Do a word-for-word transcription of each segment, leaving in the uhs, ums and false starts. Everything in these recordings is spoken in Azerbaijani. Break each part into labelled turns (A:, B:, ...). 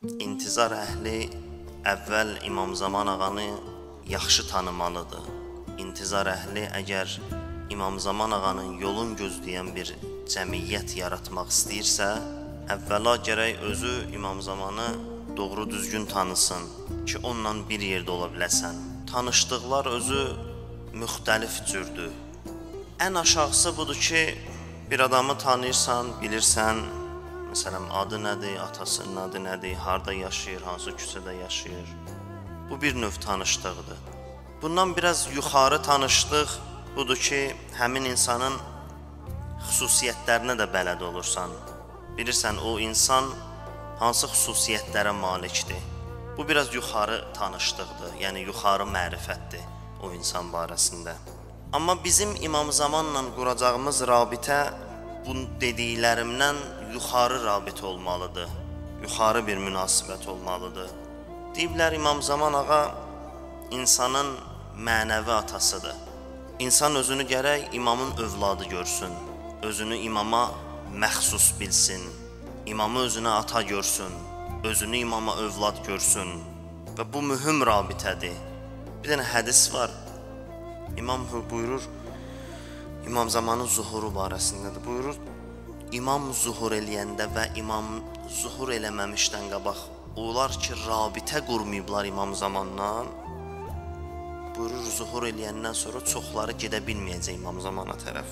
A: İntizar əhli əvvəl İmam Zaman ağanı yaxşı tanımalıdır. İntizar əhli əgər İmam Zaman ağanın yolun gözləyən bir cəmiyyət yaratmaq istəyirsə, əvvəla gərək özü İmam Zamanı doğru düzgün tanısın ki, onunla bir yerdə ola biləsən. Tanışdıqlar özü müxtəlif cürdür. Ən aşağısı budur ki, bir adamı tanıyırsan, bilirsən, məsələn, adı nədir, atasının adı nədir, harada yaşayır, hansı küçədə yaşayır. Bu bir növ tanışlıqdır. Bundan biraz yuxarı tanışlıq budur ki, həmin insanın xüsusiyyətlərinə də bələd olursan. Bilirsən, o insan hansı xüsusiyyətlərə malikdir. Bu biraz yuxarı tanışlıqdır, yəni yuxarı mərifətdir o insan barəsində. Amma bizim İmam Zamanla quracağımız rabitə bu dediklərimdən yuxarı rabitə olmalıdır, yuxarı bir münasibət olmalıdır. Deyiblər, İmam Zaman ağa insanın mənəvi atasıdır. İnsan özünü gərək imamın övladı görsün, özünü imama məxsus bilsin, imamı özünə ata görsün, özünü imama övlad görsün və bu mühüm rabitədir. Bir dənə hədis var, İmam buyurur, İmam Zamanın zuhuru barəsindədir, buyurur, İmam zuhur eləyəndə və imam zuhur eləməmişdən qabaq onlar ki, rabitə qurmayıblar İmam Zamanla, buyurur, zuhur eləyəndən sonra çoxları gedə bilməyəcək İmam Zamana tərəf.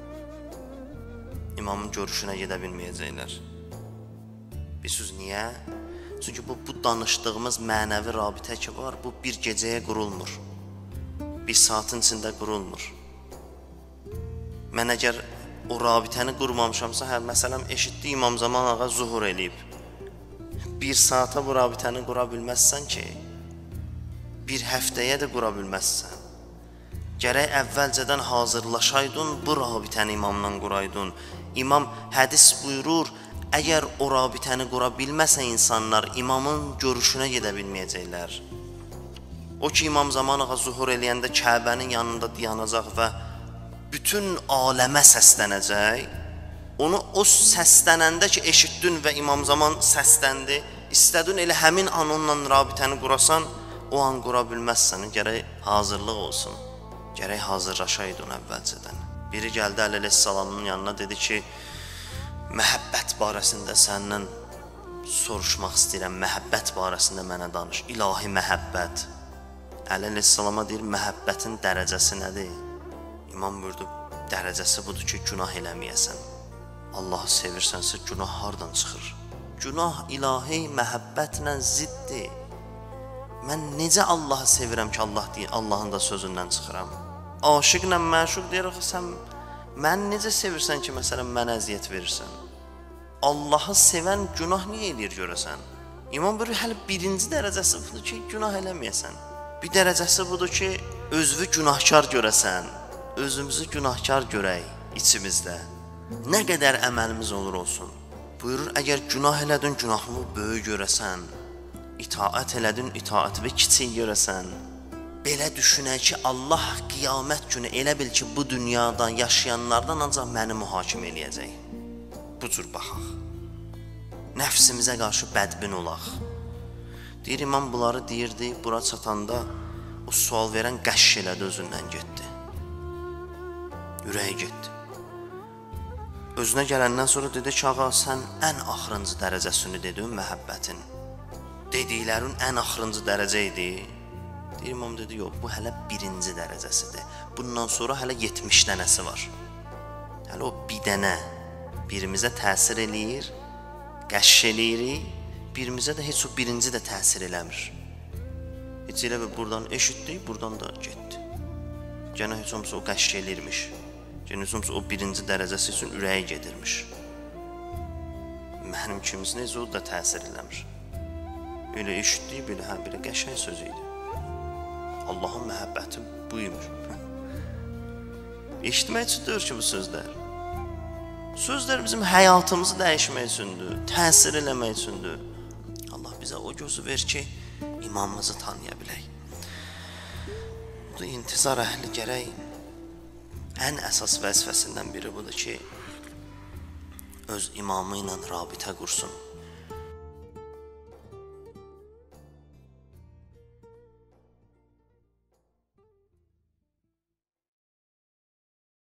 A: İmamın görüşünə gedə bilməyəcəklər. Bilirsiniz, niyə? Çünki bu, bu danışdığımız mənəvi rabitə ki var, bu bir gecəyə qurulmur. Bir saatın içində qurulmur. Mən əgər o rabitəni qurmamışamsa, hə, məsələn, eşitdi İmam Zaman ağa zuhur eləyib. Bir saata bu rabitəni qura bilməzsən ki, bir həftəyə də qura bilməzsən. Gərək əvvəlcədən hazırlaşaydın, bu rabitəni imamla quraydın. İmam hədis buyurur, əgər o rabitəni qura bilməsə insanlar, imamın görüşünə gedə bilməyəcəklər. O ki, İmam Zaman ağa zuhur eləyəndə Kəbənin yanında dayanacaq və bütün aləmə səslənəcək, onu o səslənəndə ki, eşitdin və İmam Zaman səsləndi, istədin elə həmin an onunla rabitəni qurasan, o an qura bilməzsən, gərək hazırlıq olsun, gərək hazırlaşaydın əvvəlcədən. Biri gəldi Əli əleyhissalamın yanına, dedi ki, məhəbbət barəsində səndən soruşmaq istəyirəm, məhəbbət barəsində mənə danış, ilahi məhəbbət. Əli əleyhissalama deyir, məhəbbətin dərəcəsi nədir? İmam buyurdu, dərəcəsi budur ki, günah eləməyəsən. Allahı sevirsənsə, günah hardan çıxır? Günah ilahi məhəbbətlə ziddir. Mən necə Allahı sevirəm ki, Allah deyir, Allahın da sözündən çıxıram. Aşiqlə məşuq deyir, sən mən necə sevirsən ki, məsələn, mənə əziyyət verirsən? Allahı sevən günah niyə eləyir görəsən? İmam buyurur, hələ birinci dərəcəsi budur ki, günah eləməyəsən. Bir dərəcəsi budur ki, özünü günahkar görəsən, özümüzü günahkar görək içimizdə. Nə qədər əməlimiz olur olsun. Buyurur, əgər günah elədin, günahını böyük görəsən, itaət elədin, itaətini kiçik görəsən. Belə düşünək ki, Allah qiyamət günü elə bil ki, bu dünyadan yaşayanlardan ancaq məni mühakimə eləyəcək. Bu cür baxaq. Nəfsimizə qarşı bədbin olaq. Deyir, imam bunları deyirdi, bura çatanda o sual verən qəşş elədi, özündən getdi. Ürəyi getdi. Özünə gələndən sonra dedi ki, ağa, sən ən axırıncı dərəcəsini dedin məhəbbətin. Dediklərin ən axırıncı dərəcə idi. Deyir, imam dedi, yox, bu hələ birinci dərəcəsidir. Bundan sonra hələ yetmiş dənəsi var. Hələ o bir dənə birimizə təsir eləyir, qəşş eləyirik, birimizə də heç o birinci də təsir eləmir. Heç elə və buradan eşitdik, buradan da getdi. Gənə heç olmasa o qəşş eləyirmiş. Gənə heç olmasa o birinci dərəcəsi üçün ürəyi gedirmiş. Mənim kimisi necə o da təsir eləmir. Elə eşitdik, belə, hə, belə qəşəng söz idi. Allahın məhəbbəti buymuş. Eşitmək üçün deyir ki, bu sözlər. Sözlər bizim həyatımızı dəyişmək üçündür, təsir eləmək üçündür. Allah bizə o gözü ver ki, imamımızı tanıya bilək. Bu da intizar əhli gərək ən əsas vəzifəsindən biri budur ki, öz imamı ilə rabitə qursun.